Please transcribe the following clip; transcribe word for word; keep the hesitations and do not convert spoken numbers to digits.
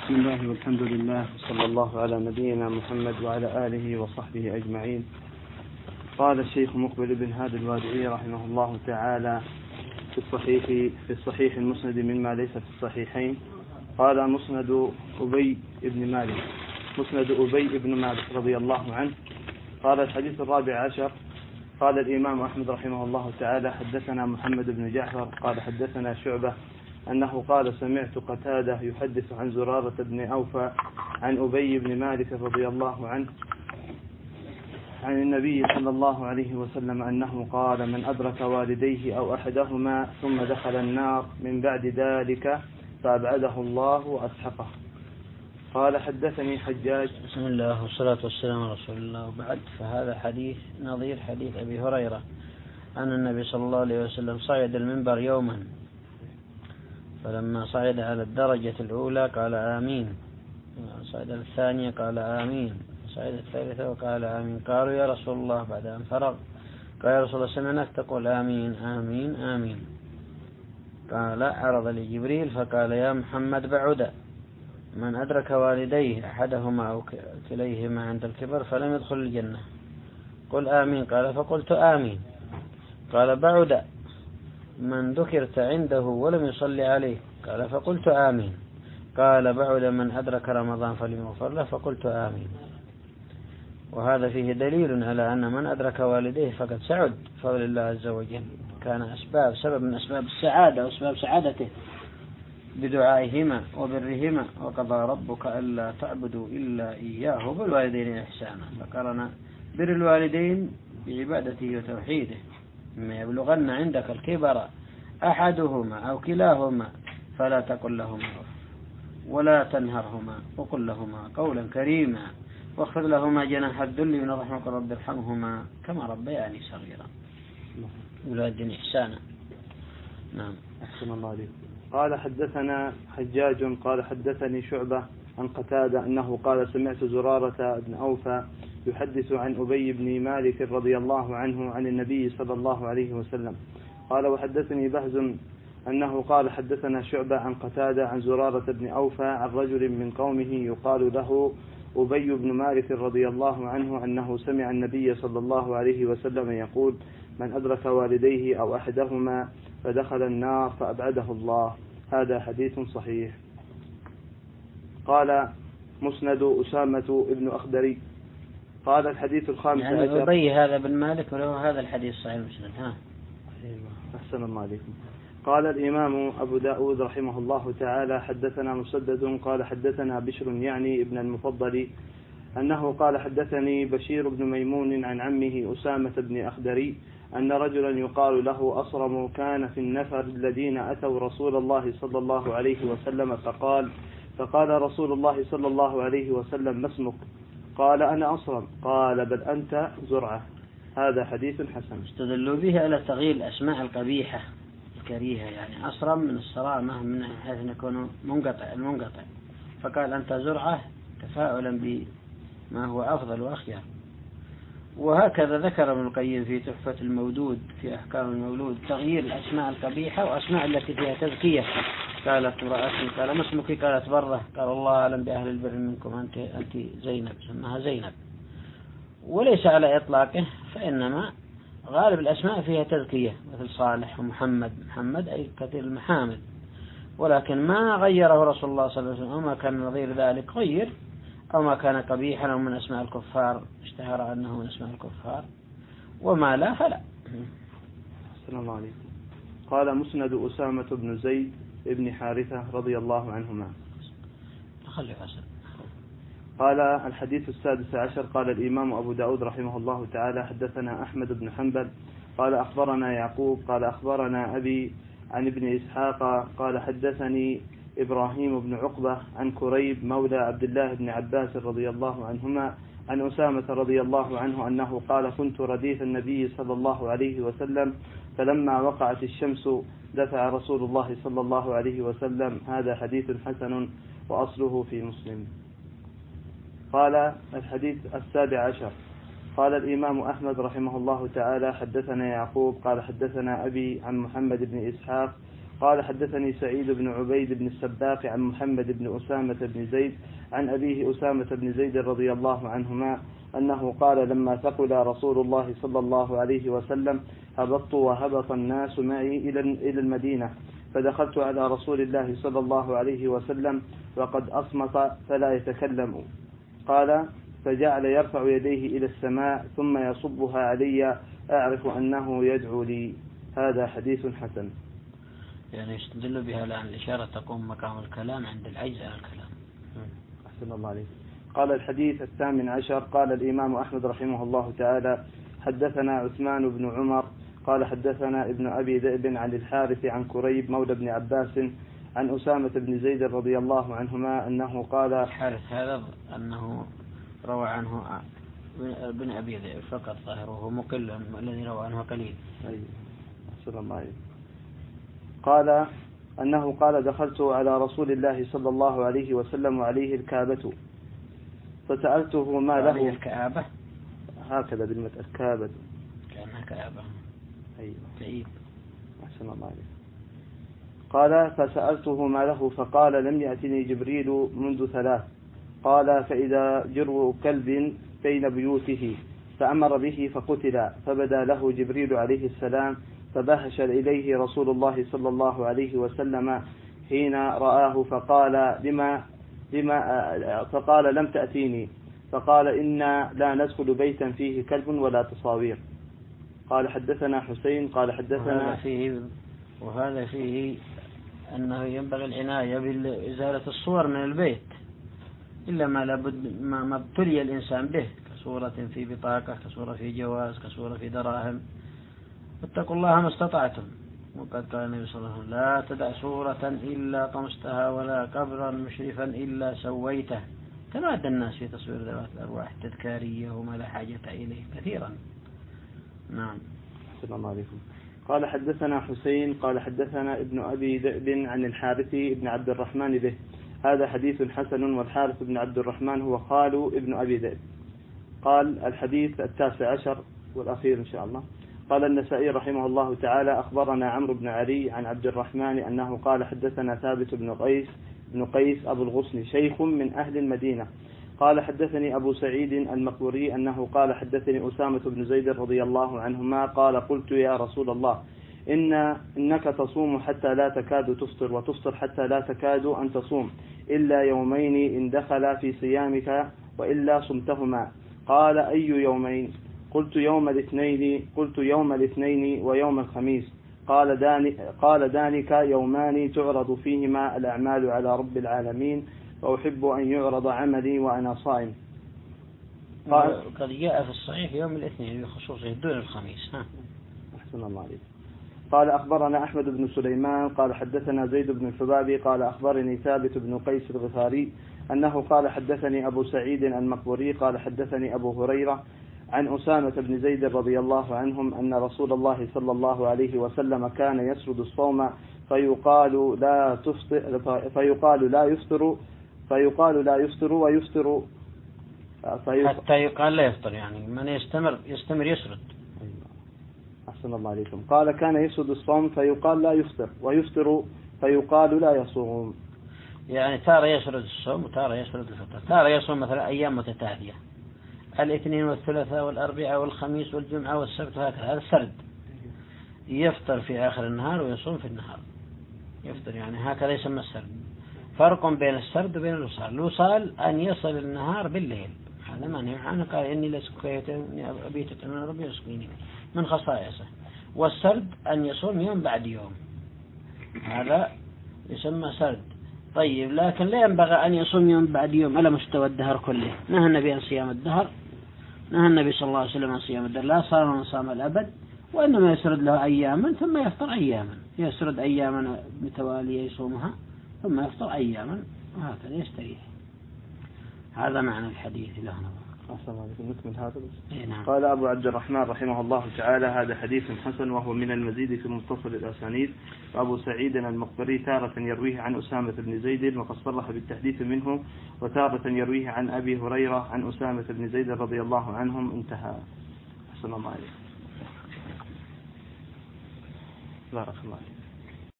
بسم الله والحمد لله صلى الله على نبينا محمد وعلى آله وصحبه أجمعين. قال الشيخ مقبل بن هادي الوادعي رحمه الله تعالى في الصحيح في الصحيح المسند مما ليس في الصحيحين. قال مسند أبي بن مالك مسند أبي بن مالك رضي الله عنه. قال الحديث الرابع عشر. قال الإمام أحمد رحمه الله تعالى حدثنا محمد بن جعفر قال حدثنا شعبة أنه قال سمعت قتادة يحدث عن زرارة بن أوفى عن أبي بن مالك رضي الله عنه عن النبي صلى الله عليه وسلم أنه قال من أدرك والديه أو أحدهما ثم دخل النار من بعد ذلك فأبعده الله وأسحقه. قال حدثني حجاج. بسم الله والصلاة والسلام على رسول الله وبعد. فهذا حديث نظير حديث أبي هريرة أن النبي صلى الله عليه وسلم صعد المنبر يوما، فلما صعد على الدرجة الأولى قال آمين، صعد الثانية قال آمين، صعد الثالثة وقال آمين. قالوا يا رسول الله بعد أن فرغ قال يا رسول الله سمعناك تقول آمين آمين آمين. قال عرض لجبريل فقال يا محمد بعد من أدرك والديه أحدهما أو كليهما عند الكبر فلم يدخل الجنة قل آمين. قال فقلت آمين. قال بعد من ذكرت عنده ولم يصلي عليه قال فقلت آمين. قال بعد من أدرك رمضان فلم يغفر له فقلت آمين. وهذا فيه دليل على أن من أدرك والديه فقد سعد فضل الله عز وجل، كان أسباب سبب من أسباب السعادة وأسباب سعادته بدعائهما وبرهما. وقضى ربك ألا تعبدوا إلا إياه وبالوالدين إحسانا، فقرن بر الوالدين بعبادته وتوحيده. إما يبلغن عندك الكبر أحدهما أو كلاهما فلا تقل لهما أف ولا تنهرهما وقل لهما قولا كريما واخفض لهما جناح الذل من رحمك رب ارحمهما كما ربياني صغيرا. بالوالدين إحسانا. نعم. أحسن الله عليكم. قال حدثنا حجاج قال حدثني شعبة عن قتادة أنه قال سمعت زرارة بن أوفى يحدث عن أبي بن مالك رضي الله عنه عن النبي صلى الله عليه وسلم. قال وحدثني بهز أنه قال حدثنا شعبة عن قتادة عن زرارة بن أوفى عن رجل من قومه يقال له أبي بن مالك رضي الله عنه أنه سمع النبي صلى الله عليه وسلم يقول من أدرك والديه أو أحدهما فدخل النار فأبعده الله. هذا حديث صحيح. قال مسند أسامة ابن أخدري. قال الحديث الخامس يعني عشر. أبي هذا بن مالك وله هذا الحديث صحيح مسند. ها. أحسن الله عليكم. قال الإمام أبو داود رحمه الله تعالى حدثنا مسدد قال حدثنا بشر يعني ابن المفضل أنه قال حدثني بشير بن ميمون عن عمه أسامة بن أخدري أن رجلا يقال له أصرم كان في النفر الذين أتوا رسول الله صلى الله عليه وسلم فقال فقال رسول الله صلى الله عليه وسلم ما اسمك؟ قال أنا أصرم. قال بل أنت زرعة. هذا حديث حسن. استدلوا به على تغيير الأسماء القبيحة الكريهة، يعني أصرم من الصرامة من حيث يكون منقطع المنقطع، فقال أنت زرعة تفاؤلا بما هو أفضل وأخير. وهكذا ذكر ابن القيم في تحفة المولود في أحكام المولود تغيير الأسماء القبيحة وأسماء التي فيها تزكية. قالت امرأتي قال ما اسمك؟ قالت برة. قال الله أعلم بأهل البر منكم أنت أنت زينب، سماها زينب. وليس على إطلاقه، فإنما غالب الأسماء فيها تزكية مثل صالح ومحمد. محمد أي كثير المحامد، ولكن ما غيره رسول الله صلى الله عليه وسلم وما كان نظير ذلك غير، أو ما كان قبيحا أو من أسماء الكفار اشتهر أنه من أسماء الكفار، وما لا فلا. السلام الله عليكم. قال مسند أسامة بن زيد ابن حارثة رضي الله عنهما. خلي حسن. قال الحديث السادس عشر. قال الإمام أبو داود رحمه الله تعالى حدثنا أحمد بن حنبل قال أخبرنا يعقوب قال أخبرنا أبي عن ابن إسحاق قال حدثني إبراهيم بن عقبة عن كريب مولى عبد الله بن عباس رضي الله عنهما عن أسامة رضي الله عنه أنه قال كنت رديف النبي صلى الله عليه وسلم فلما وقعت الشمس دفع رسول الله صلى الله عليه وسلم. هذا حديث حسن وأصله في مسلم. قال الحديث السابع عشر. قال الإمام أحمد رحمه الله تعالى حدثنا يعقوب قال حدثنا أبي عن محمد بن إسحاق قال حدثني سعيد بن عبيد بن السباق عن محمد بن أسامة بن زيد عن أبيه أسامة بن زيد رضي الله عنهما أنه قال لما ثقل رسول الله صلى الله عليه وسلم هبطت وهبط الناس معي إلى المدينة، فدخلت على رسول الله صلى الله عليه وسلم وقد أصمت فلا يتكلم. قال فجعل يرفع يديه إلى السماء ثم يصبها علي أعرف أنه يدعو لي. هذا حديث حسن. يعني يستدل بها الآن الإشارة تقوم مقام الكلام عند العجز عن الكلام. أحسن الله عليك. قال الحديث الثامن عشر. قال الإمام أحمد رحمه الله تعالى حدثنا عثمان بن عمر قال حدثنا ابن أبي ذئب عن الحارث عن كريب مولى بن عباس عن أسامة بن زيد رضي الله عنهما أنه قال الحارث هذا أنه روى عنه ابن أبي ذئب فقط ظاهره مقل الذي روى عنه قليل. أيوة. أحسن الله عليك. قال أنه قال دخلت على رسول الله صلى الله عليه وسلم وعليه الكعبة فسألته ما له. الكعبة هكذا بالمت الكعبة كأنها كعبة. أيوة. طيب. أحسن الله عليك. قال فسألته ما له فقال لم يأتني جبريل منذ ثلاث. قال فإذا جرو كلب بين بيوته فأمر به فقتل فبدا له جبريل عليه السلام فبهش إليه رسول الله صلى الله عليه وسلم حين رآه فقال لما لما فقال لم تأتيني فقال إنا لا ندخل بيتا فيه كلب ولا تصاوير. قال حدثنا حسين قال حدثنا وهذا فيه, وهذا فيه أنه ينبغي العناية بإزالة الصور من البيت إلا ما لابد ما ابتلي الإنسان به كصورة في بطاقة كصورة في جواز كصورة في دراهم. اتقوا الله ما استطعتم. وقد قال النبي صلى الله عليه وسلم لا تدع صورة إلا طمستها ولا قبرا مشرفا إلا سويته. تمادى الناس في تصوير ذوات الأرواح تذكارية وما لا حاجة إليه كثيرا. نعم. السلام عليكم. قال حدثنا حسين قال حدثنا ابن أبي ذئب عن الحارث ابن عبد الرحمن به. هذا حديث حسن والحارث بن عبد الرحمن هو خال ابن أبي ذئب. قال الحديث التاسع عشر والأخير إن شاء الله. قال النسائي رحمه الله تعالى أخبرنا عمرو بن علي عن عبد الرحمن أنه قال حدثنا ثابت بن قيس بن قيس أبو الغصن شيخ من أهل المدينة قال حدثني أبو سعيد المقبوري أنه قال حدثني أسامة بن زيد رضي الله عنهما قال قلت يا رسول الله إن إنك تصوم حتى لا تكاد تفطر وتفطر حتى لا تكاد أن تصوم إلا يومين إن دخل في صيامك وإلا صمتهما. قال أي يومين؟ قلت يوم الاثنين قلت يوم الاثنين ويوم الخميس. قال داني قال ذلك يومان تعرض فيهما الأعمال على رب العالمين وأحب أن يعرض عملي وأنا صائم. قال قد جاء في الصحيح يوم الاثنين بخصوصه دون الخميس. ها. أحسن الله عليك. قال أخبرنا أحمد بن سليمان قال حدثنا زيد بن الحبابي قال أخبرني ثابت بن قيس الغفاري أنه قال حدثني أبو سعيد المقبوري قال حدثني أبو هريرة عن أسامة بن زيد رضي الله عنهم أن رسول الله صلى الله عليه وسلم كان يسرد الصوم فيقال لا تفطر فيقال لا يفطر فيقال لا يفطر ويفطر فيق... حتى يقال لا يفطر يعني من يستمر يستمر يسرد. أحسن الله عليكم. قال كان يسرد الصوم فيقال لا يفطر ويفطر فيقال لا يصوم. يعني تارة يسرد الصوم وتارة يسرد الفطر. تارة يصوم مثلا أيام متتالية الاثنين والثلاثاء والأربعاء والخميس والجمعة والسبت وهكذا هذا السرد. يفطر في آخر النهار ويصوم في النهار. يفطر يعني هكذا يسمى السرد. فرق بين السرد وبين الوصال. الوصال أن يصل النهار بالليل هذا ما عنه قال إني لسكيتني أبيت من ربي يسقيني من خصائصه. والسرد أن يصوم يوم بعد يوم هذا يسمى سرد. طيب لكن لا ينبغي أن يصوم يوم بعد يوم على مستوى الدهر كله. نهى النبي عن صيام الدهر نهى النبي صلى الله عليه وسلم عن صيام الدهر لا صام من صام الأبد وإنما يسرد له أياما ثم يفطر أياما يسرد أياما متوالية يصومها ثم يفطر أياما وهكذا يستريح. هذا معنى الحديث له نكمل هذا إيه نعم. قال أبو عبد الرحمن رحمه الله تعالى هذا حديث حسن وهو من المزيد في متصل الأسانيد. وأبو سعيد المقبري تارة يرويه عن أسامة بن زيد وقد صرح بالتحديث منه وتارة يرويه عن أبي هريرة عن أسامة بن زيد رضي الله عنهم انتهى. أحسن الله عليك. بارك الله عليك.